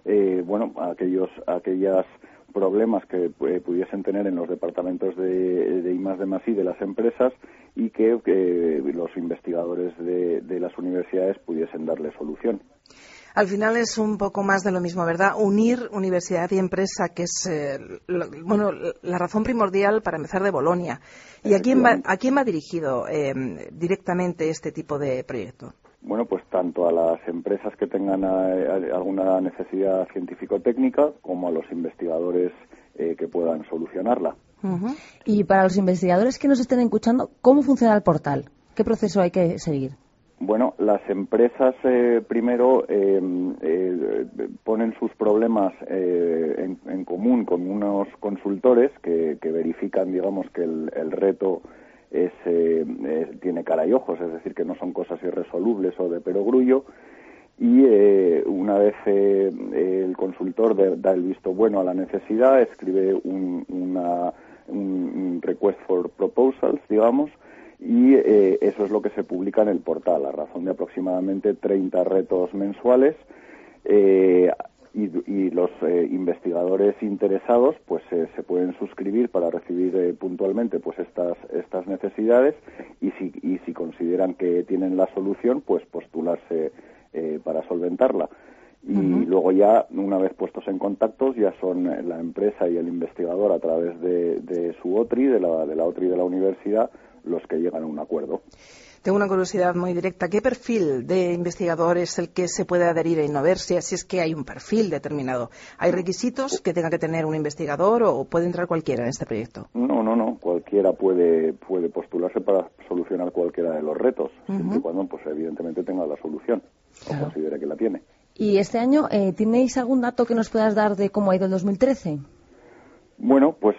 aquellos problemas que pudiesen tener en los departamentos de I+D+I de las empresas y que los investigadores de las universidades pudiesen darle solución. Al final es un poco más de lo mismo, ¿verdad? Unir universidad y empresa, que es la razón primordial para empezar de Bolonia. ¿Y a quién va dirigido directamente este tipo de proyecto? Bueno, pues tanto a las empresas que tengan alguna necesidad científico-técnica como a los investigadores que puedan solucionarla. Uh-huh. Y para los investigadores que nos estén escuchando, ¿cómo funciona el portal? ¿Qué proceso hay que seguir? Bueno, las empresas primero ponen sus problemas en común con unos consultores que verifican, digamos, que el reto tiene cara y ojos, es decir, que no son cosas irresolubles o de perogrullo, y una vez el consultor da el visto bueno a la necesidad, escribe un request for proposals, digamos, y eso es lo que se publica en el portal, a razón de aproximadamente 30 retos mensuales, y los investigadores interesados pues se pueden suscribir para recibir puntualmente pues estas necesidades y si consideran que tienen la solución pues postularse para solventarla. Y luego ya, una vez puestos en contacto, ya son la empresa y el investigador a través de su OTRI, de la OTRI de la universidad, los que llegan a un acuerdo. Tengo una curiosidad muy directa. ¿Qué perfil de investigador es el que se puede adherir a Innoversia, si es que hay un perfil determinado? ¿Hay requisitos que tenga que tener un investigador o puede entrar cualquiera en este proyecto? No. Cualquiera puede postularse para solucionar cualquiera de los retos, siempre y cuando, pues, evidentemente tenga la solución o considere que la tiene. ¿Y este año tenéis algún dato que nos puedas dar de cómo ha ido el 2013? Bueno, pues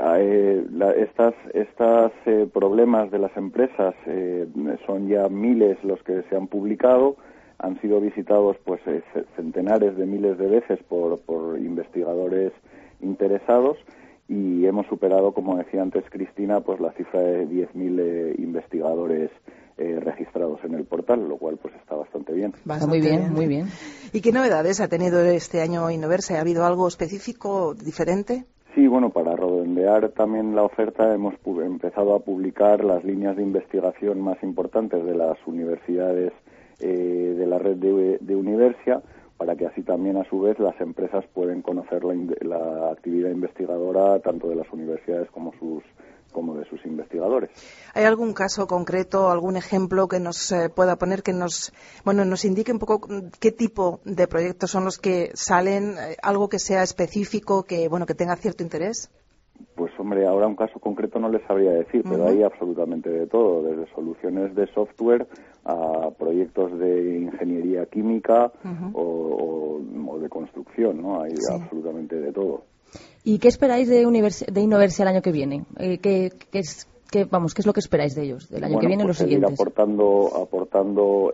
estas problemas de las empresas son ya miles los que se han publicado, han sido visitados pues centenares de miles de veces por investigadores interesados y hemos superado, como decía antes Cristina, pues la cifra de 10.000 investigadores registrados en el portal, lo cual pues está bastante bien. Muy bien, muy bien. ¿Y qué novedades ha tenido este año Innoversia? ¿Ha habido algo específico, diferente? Sí, bueno, para redondear también la oferta hemos empezado a publicar las líneas de investigación más importantes de las universidades de la red de Universia, para que así también a su vez las empresas pueden conocer la actividad investigadora tanto de las universidades como de sus investigadores. ¿Hay algún caso concreto, algún ejemplo que nos pueda poner, que nos indique un poco qué tipo de proyectos son los que salen, algo que sea específico, que tenga cierto interés? Pues hombre, ahora un caso concreto no les sabría decir, pero hay absolutamente de todo, desde soluciones de software a proyectos de ingeniería química o de construcción, ¿no? Hay absolutamente de todo. ¿Y qué esperáis de Innoversia el año que viene? ¿Qué es lo que esperáis de ellos del año que viene y los siguientes? Aportando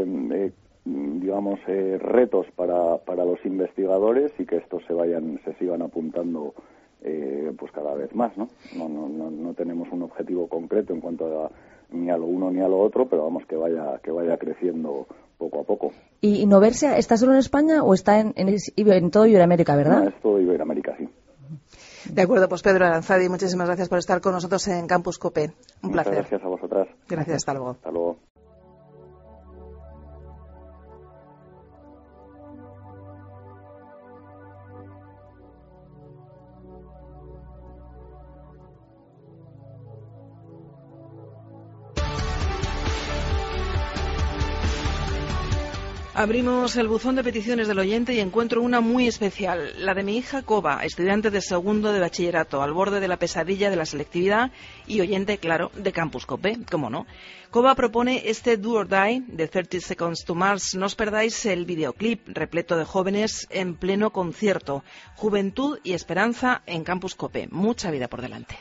retos para los investigadores y que estos se sigan apuntando pues cada vez más, ¿no? No tenemos un objetivo concreto en cuanto a ni a lo uno ni a lo otro, pero vamos que vaya creciendo poco a poco. ¿Y Innoversia está solo en España o está en todo Iberoamérica, verdad? No, es todo Iberoamérica, sí. De acuerdo, pues Pedro Aranzadi, muchísimas gracias por estar con nosotros en Campus COPE. Un placer. Muchas gracias a vosotras. Gracias, hasta luego. Hasta luego. Abrimos el buzón de peticiones del oyente y encuentro una muy especial, la de mi hija Koba, estudiante de segundo de bachillerato, al borde de la pesadilla de la selectividad y oyente, claro, de Campus COPE, cómo no. Koba propone este Do or Die de 30 Seconds to Mars. No os perdáis el videoclip repleto de jóvenes en pleno concierto. Juventud y esperanza en Campus COPE. Mucha vida por delante.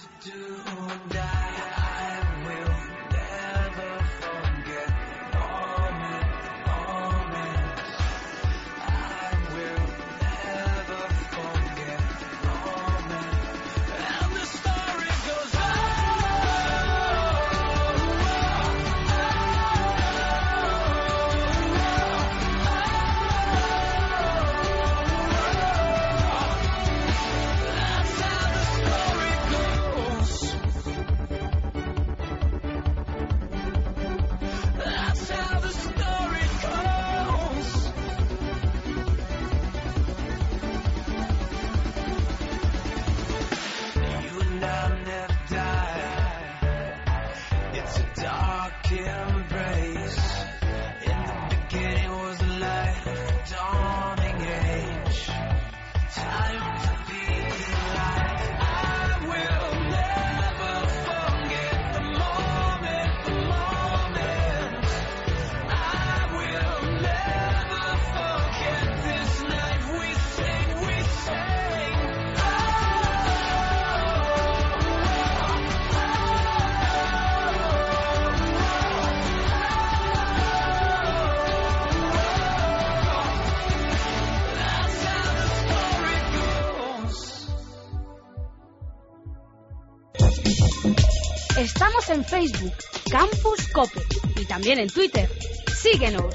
Estamos en Facebook, Campus COPE, y también en Twitter. ¡Síguenos!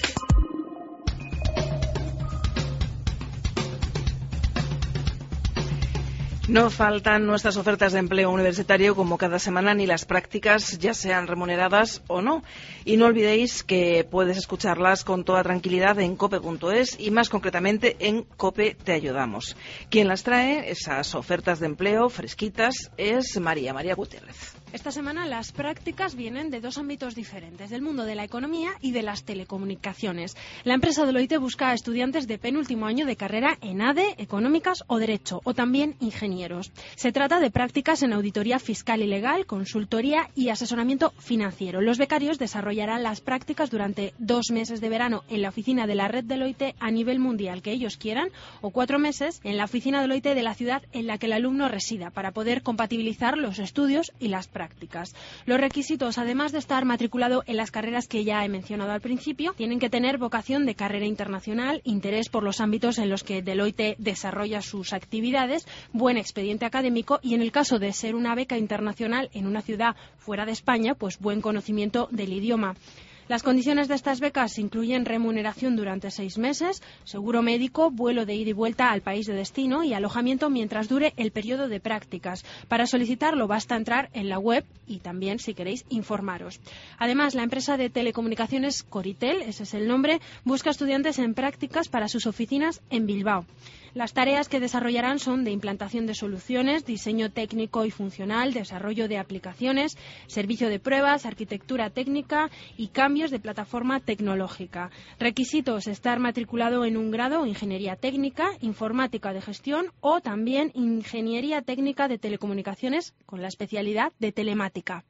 No faltan nuestras ofertas de empleo universitario como cada semana, ni las prácticas, ya sean remuneradas o no. Y no olvidéis que puedes escucharlas con toda tranquilidad en cope.es y más concretamente en COPE Te Ayudamos. Quien las trae, esas ofertas de empleo fresquitas, es María Gutiérrez. Esta semana las prácticas vienen de dos ámbitos diferentes, del mundo de la economía y de las telecomunicaciones. La empresa Deloitte busca a estudiantes de penúltimo año de carrera en ADE, Económicas o Derecho, o también ingenieros. Se trata de prácticas en auditoría fiscal y legal, consultoría y asesoramiento financiero. Los becarios desarrollarán las prácticas durante 2 meses de verano en la oficina de la red Deloitte a nivel mundial que ellos quieran, o 4 meses en la oficina Deloitte de la ciudad en la que el alumno resida, para poder compatibilizar los estudios y las prácticas. Los requisitos, además de estar matriculado en las carreras que ya he mencionado al principio, tienen que tener vocación de carrera internacional, interés por los ámbitos en los que Deloitte desarrolla sus actividades, buen expediente académico y, en el caso de ser una beca internacional en una ciudad fuera de España, pues buen conocimiento del idioma. Las condiciones de estas becas incluyen remuneración durante 6 meses, seguro médico, vuelo de ida y vuelta al país de destino y alojamiento mientras dure el periodo de prácticas. Para solicitarlo basta entrar en la web y también, si queréis, informaros. Además, la empresa de telecomunicaciones Coritel, ese es el nombre, busca estudiantes en prácticas para sus oficinas en Bilbao. Las tareas que desarrollarán son de implantación de soluciones, diseño técnico y funcional, desarrollo de aplicaciones, servicio de pruebas, arquitectura técnica y cambios de plataforma tecnológica. Requisitos: estar matriculado en un grado ingeniería técnica, informática de gestión o también ingeniería técnica de telecomunicaciones con la especialidad de telemática.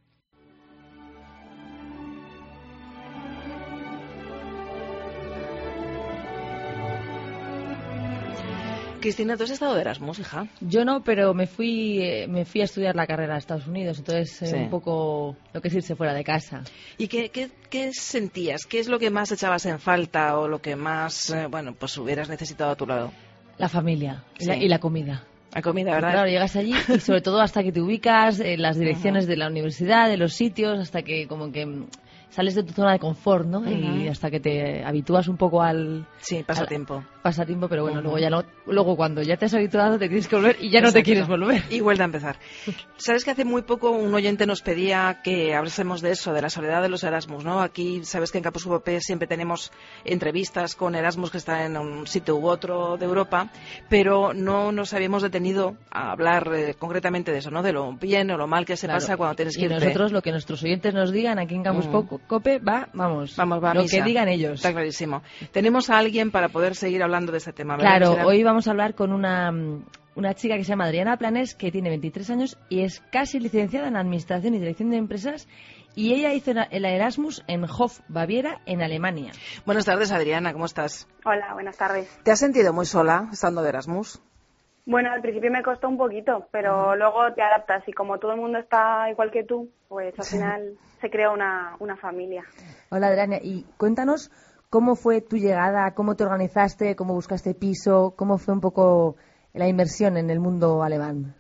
Cristina, ¿tú has estado de Erasmus, hija? Yo no, pero me fui a estudiar la carrera a Estados Unidos, entonces un poco lo que es irse fuera de casa. ¿Y qué sentías? ¿Qué es lo que más echabas en falta o lo que más, pues hubieras necesitado a tu lado? La familia y la comida. La comida, ¿verdad? Claro, llegas allí y sobre todo hasta que te ubicas en las direcciones de la universidad, de los sitios, hasta que como que sales de tu zona de confort, ¿no? Y hasta que te habitúas un poco al... Sí, pasatiempo. Pasatiempo, pero bueno, luego cuando ya te has habituado te tienes que volver y ya no te quieres volver. Y vuelve a empezar. Sabes que hace muy poco un oyente nos pedía que hablásemos de eso, de la soledad de los Erasmus, ¿no? Aquí sabes que en Campus UP siempre tenemos entrevistas con Erasmus que están en un sitio u otro de Europa, pero no nos habíamos detenido a hablar concretamente de eso, ¿no? De lo bien o lo mal que se pasa cuando tienes que irte. Y nosotros, lo que nuestros oyentes nos digan aquí en Campus Cope, vamos va lo misa. que digan ellos. Está clarísimo. Tenemos a alguien para poder seguir hablando de este tema, ¿verdad? Claro, hoy vamos a hablar con una chica que se llama Adriana Planés, que tiene 23 años y es casi licenciada en Administración y Dirección de Empresas, y ella hizo el Erasmus en Hof, Baviera, en Alemania. Buenas tardes, Adriana, ¿cómo estás? Hola, buenas tardes. ¿Te has sentido muy sola estando de Erasmus? Bueno, al principio me costó un poquito, pero luego te adaptas y como todo el mundo está igual que tú, pues al final se crea una familia. Hola, Adriana, y cuéntanos cómo fue tu llegada, cómo te organizaste, cómo buscaste piso, cómo fue un poco la inmersión en el mundo alemán.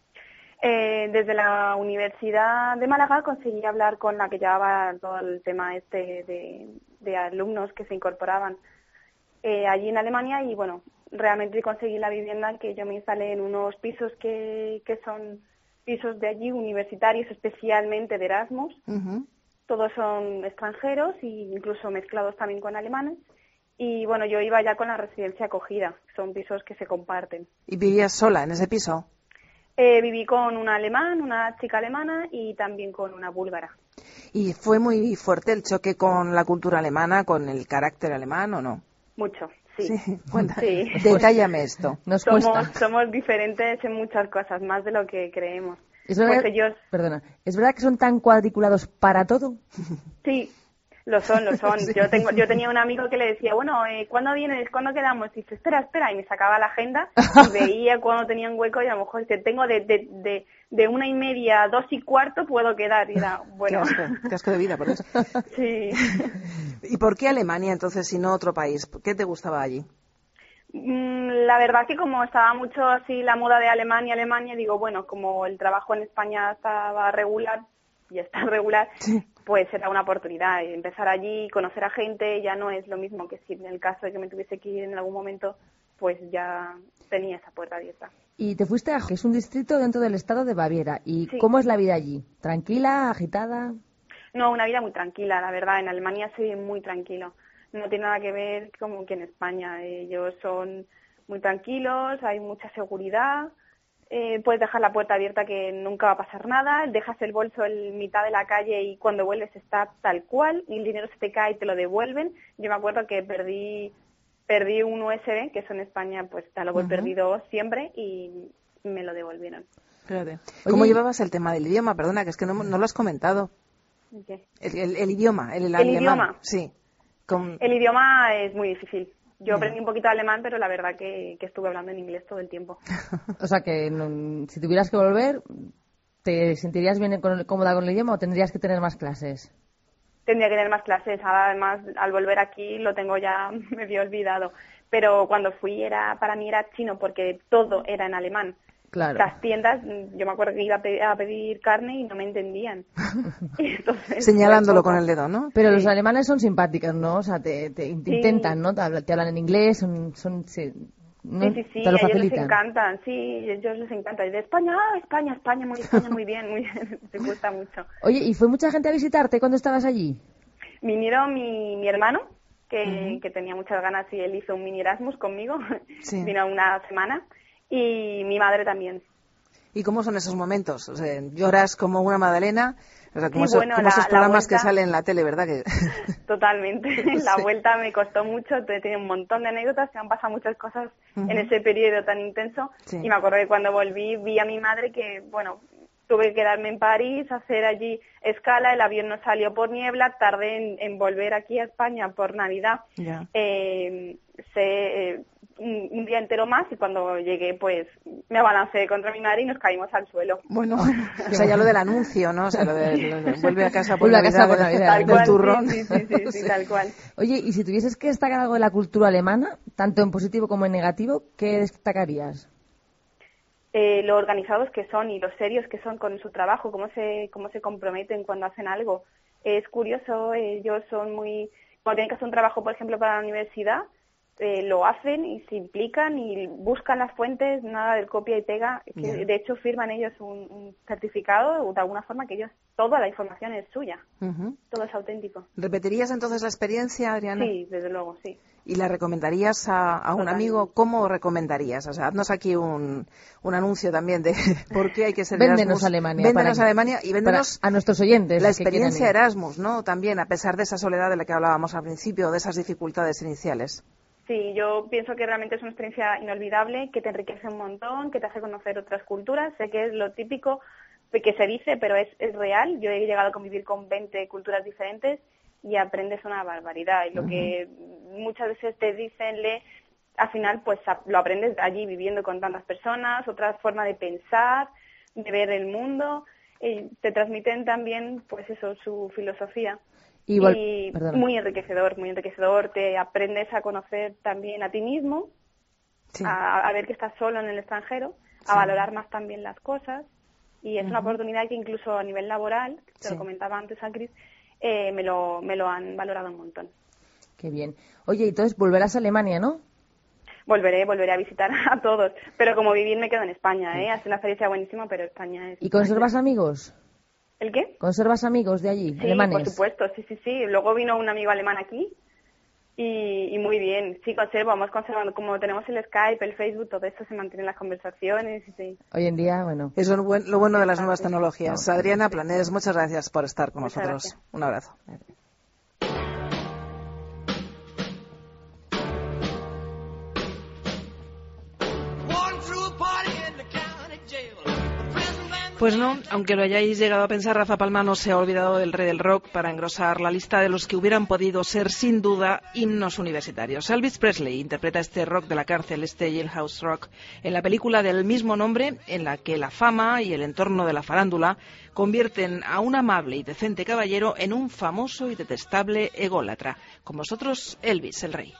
Desde la Universidad de Málaga conseguí hablar con la que llevaba todo el tema de alumnos que se incorporaban allí en Alemania y bueno, realmente conseguí la vivienda, que yo me instalé en unos pisos que son pisos de allí, universitarios, especialmente de Erasmus. Todos son extranjeros e incluso mezclados también con alemanes. Y bueno, yo iba ya con la residencia acogida, son pisos que se comparten. ¿Y vivías sola en ese piso? Viví con un alemán, una chica alemana y también con una búlgara. ¿Y fue muy fuerte el choque con la cultura alemana, con el carácter alemán o no? Mucho, sí. Sí. Detállame esto. Somos diferentes en muchas cosas, más de lo que creemos. ¿Es verdad, ¿es verdad que son tan cuadriculados para todo? Sí, lo son. Sí. Yo tenía un amigo que le decía, bueno, ¿cuándo vienes? ¿Cuándo quedamos? Y dice, espera, y me sacaba la agenda y veía cuando tenía un hueco y a lo mejor dice, tengo de 1:30 a 2:15 puedo quedar. Y era, bueno. Qué asco de vida, por eso. Sí. ¿Y por qué Alemania entonces, si no otro país? ¿Qué te gustaba allí? La verdad que como estaba mucho así la moda de Alemania, digo, bueno, como el trabajo en España estaba regular, y está regular, pues era una oportunidad. Empezar allí, conocer a gente, ya no es lo mismo que si en el caso de que me tuviese que ir en algún momento, pues ya tenía esa puerta abierta. Y te fuiste a Hof, que es un distrito dentro del estado de Baviera. ¿Y cómo es la vida allí? ¿Tranquila, agitada? No, una vida muy tranquila, la verdad. En Alemania se vive muy tranquilo. No tiene nada que ver como que en España. Ellos son muy tranquilos, hay mucha seguridad, puedes dejar la puerta abierta que nunca va a pasar nada, dejas el bolso en mitad de la calle y cuando vuelves está tal cual y el dinero se te cae y te lo devuelven. Yo me acuerdo que perdí un USB, que eso en España pues te lo voy perdido siempre y me lo devolvieron. Espérate. ¿Cómo llevabas el tema del idioma? Perdona, que es que no lo has comentado. ¿Qué? El idioma, el alemán. Idioma. Sí. El idioma es muy difícil. Yo aprendí un poquito de alemán, pero la verdad que estuve hablando en inglés todo el tiempo. O sea que si tuvieras que volver, ¿te sentirías bien cómoda con el idioma o tendrías que tener más clases? Tendría que tener más clases. Además, al volver aquí lo tengo ya medio olvidado. Pero cuando fui para mí era chino porque todo era en alemán. Claro. Las tiendas, yo me acuerdo que iba a pedir carne y no me entendían. Entonces, señalándolo con el dedo, ¿no? Pero los alemanes son simpáticos, ¿no? O sea, te intentan, ¿no? Te hablan en inglés, son Sí, te lo a ellos les facilitan. encantan, sí, a ellos les encanta. Y de España, España, muy bien, te gusta mucho. Oye, ¿y fue mucha gente a visitarte cuando estabas allí? Vinieron mi hermano, que tenía muchas ganas y él hizo un mini Erasmus conmigo, vino una semana, y mi madre también. ¿Y cómo son esos momentos? O sea, lloras como una magdalena, o sea, como, Sí, bueno, como esos programas vuelta, que salen en la tele, ¿verdad? Que... Totalmente. La vuelta me costó mucho, he tenido un montón de anécdotas, se han pasado muchas cosas en ese periodo tan intenso. Sí. Y me acuerdo que cuando volví vi a mi madre que, bueno, tuve que quedarme en París, hacer allí escala, el avión no salió por niebla, tardé en volver aquí a España por Navidad. Ya. Un día entero más y cuando llegué pues me abalancé contra mi madre y nos caímos al suelo. Bueno, o sea, ya lo del anuncio, ¿no? O sea, lo de vuelve a casa por Vuelve a Navidad, casa por Navidad, del cual, turrón. Sí, tal cual. Oye, y si tuvieses que destacar algo de la cultura alemana, tanto en positivo como en negativo, ¿qué destacarías? Lo organizados que son y lo serios que son con su trabajo, cómo se comprometen cuando hacen algo. Es curioso, ellos son muy... Cuando tienen que hacer un trabajo, por ejemplo, para la universidad, lo hacen y se implican y buscan las fuentes, nada del copia y pega. Que, de hecho, firman ellos un certificado de alguna forma que ellos, toda la información es suya. Todo es auténtico. ¿Repetirías entonces la experiencia, Adriana? Sí, desde luego, sí. ¿Y la recomendarías a un amigo? ¿Cómo recomendarías? O sea, haznos aquí un anuncio también de por qué hay que ser Véndenos Erasmus. Alemania. Véndenos Alemania y véndenos a nuestros oyentes. la experiencia Erasmus, ¿no? También, a pesar de esa soledad de la que hablábamos al principio, de esas dificultades iniciales. Sí, yo pienso que realmente es una experiencia inolvidable, que te enriquece un montón, que te hace conocer otras culturas. Sé que es lo típico que se dice, pero es real. Yo he llegado a convivir con 20 culturas diferentes y aprendes una barbaridad. Y lo que muchas veces te dicen, al final pues lo aprendes allí viviendo con tantas personas, otra forma de pensar, de ver el mundo. Y te transmiten también pues eso, su filosofía. Y muy enriquecedor, te aprendes a conocer también a ti mismo, a ver que estás solo en el extranjero, a valorar más también las cosas, y es una oportunidad que incluso a nivel laboral, te lo comentaba antes a Cris, me lo han valorado un montón. Qué bien. Oye, entonces volverás a Alemania, ¿no? Volveré a visitar a todos, pero como vivir me quedo en España, ¿eh? Hace una experiencia buenísima, pero España es... ¿Y conservas amigos? ¿El qué? ¿Conservas amigos de allí, sí, alemanes? Por supuesto, sí. Luego vino un amigo alemán aquí y muy bien. Sí, vamos conservando. Como tenemos el Skype, el Facebook, todo esto se mantienen las conversaciones. Sí. Hoy en día, bueno. Es lo bueno de las nuevas tecnologías. Adriana Planés, muchas gracias por estar con nosotros. Gracias. Un abrazo. Pues no, aunque lo hayáis llegado a pensar, Rafa Palma no se ha olvidado del rey del rock para engrosar la lista de los que hubieran podido ser, sin duda, himnos universitarios. Elvis Presley interpreta este rock de la cárcel, este Jailhouse Rock, en la película del mismo nombre, en la que la fama y el entorno de la farándula convierten a un amable y decente caballero en un famoso y detestable ególatra. Con vosotros, Elvis, el rey.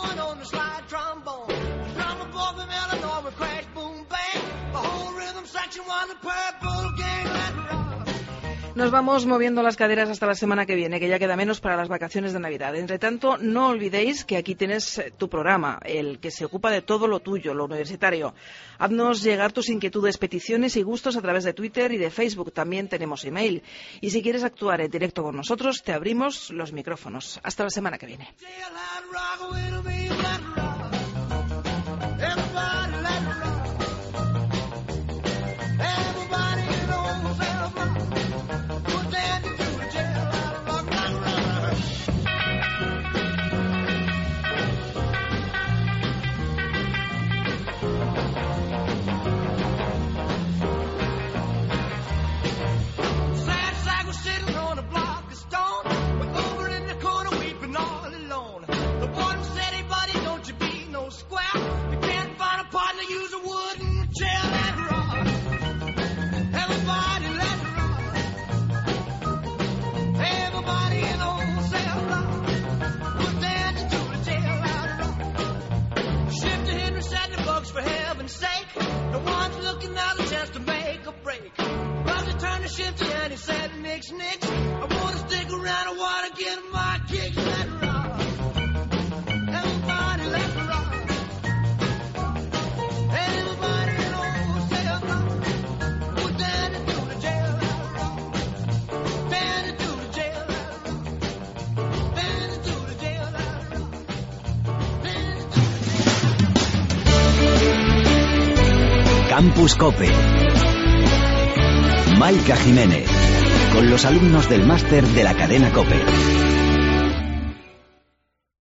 Nos vamos moviendo las caderas hasta la semana que viene, que ya queda menos para las vacaciones de Navidad. Entre tanto, no olvidéis que aquí tienes tu programa, el que se ocupa de todo lo tuyo, lo universitario. Haznos llegar tus inquietudes, peticiones y gustos a través de Twitter y de Facebook. También tenemos email. Y si quieres actuar en directo con nosotros, te abrimos los micrófonos. Hasta la semana que viene. For heaven's sake, The one's looking out the chance to make a break. Roger turned the shift and he said, Nix, Nix. I wanna stick around, I wanna get my kicks. Let rock. Everybody let rock. Everybody knows, say a rock. Put Danny to the jail, let rock. Danny to the jail, let rock. Danny to the jail, let rock. Danny to the jail. Campus Cope. Maika Jiménez, con los alumnos del máster de la cadena COPE.